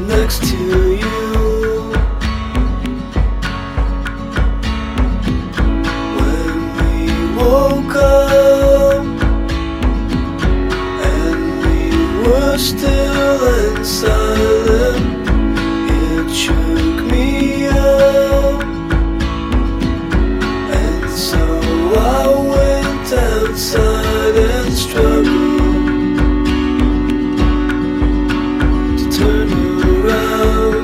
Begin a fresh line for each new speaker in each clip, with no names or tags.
next to you. When we woke up and we were still and silent, it shook me up, and so I went outside and struggled to turn around.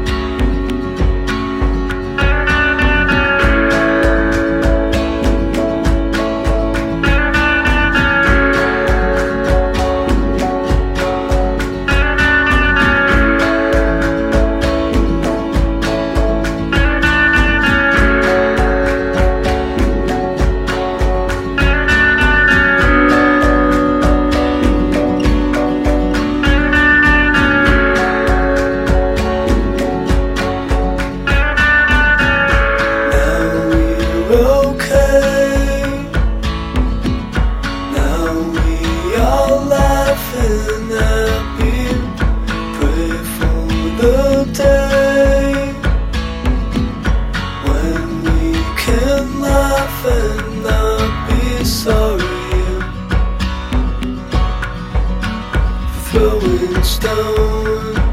Okay, now we are laughing happy. Pray for the day when we can laugh and not be sorry. Throwing stones